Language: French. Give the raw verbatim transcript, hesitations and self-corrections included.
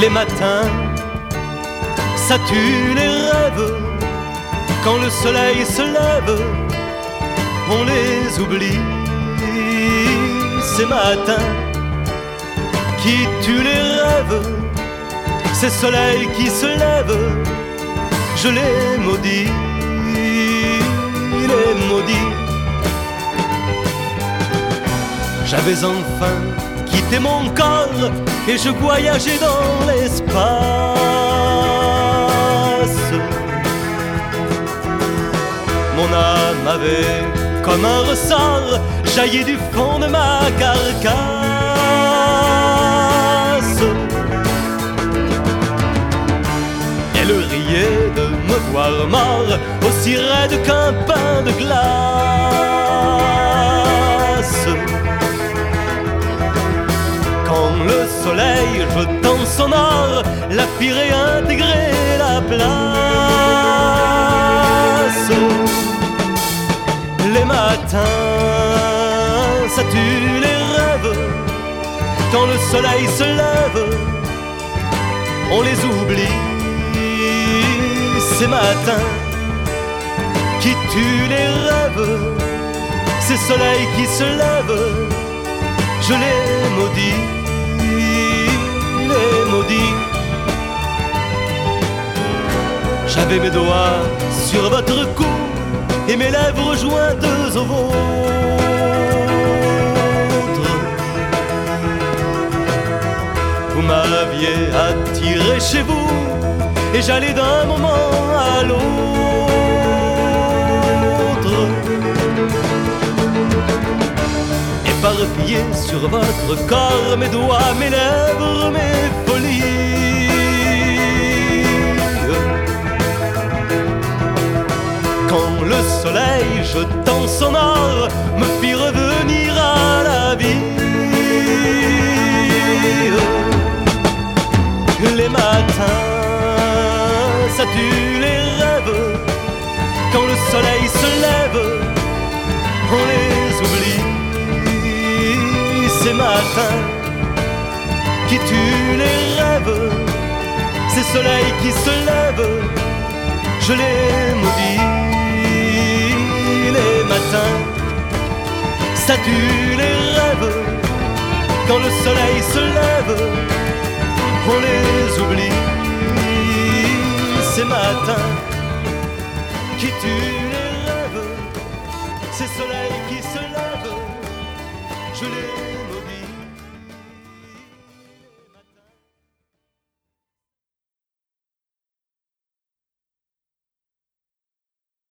Les matins, ça tue les rêves. Quand le soleil se lève, on les oublie. Ces matins qui tuent les rêves, ces soleils qui se lèvent, je les maudis, les maudis. J'avais enfin quitté mon corps et je voyageais dans l'espace. Mon âme avait comme un ressort jailli du fond de ma carcasse. Elle riait de me voir mort, aussi raide qu'un pain de glace. Quand le soleil jetant son or la fit réintégrer la place. Les matins, ça tue les rêves. Quand le soleil se lève, on les oublie. Ces matins qui tuent les rêves, ces soleils qui se lèvent, je les maudis, les maudis. J'avais mes doigts sur votre cou et mes lèvres jointes aux vôtres. Vous m'aviez attiré chez vous et j'allais d'un moment à l'autre. Éparpillés sur votre corps, mes doigts, mes lèvres, mes folies. Quand le soleil jetant son or me fit revenir à la vie. Les matins, ça tue les rêves. Quand le soleil se lève, on les oublie. Ces matins qui tuent les rêves, ces soleils qui se lèvent, je les maudis. Les matins, ça tue les rêves. Quand le soleil se lève, on les oublie. Ces matins qui tuent les rêves, ces soleils qui se lèvent, je les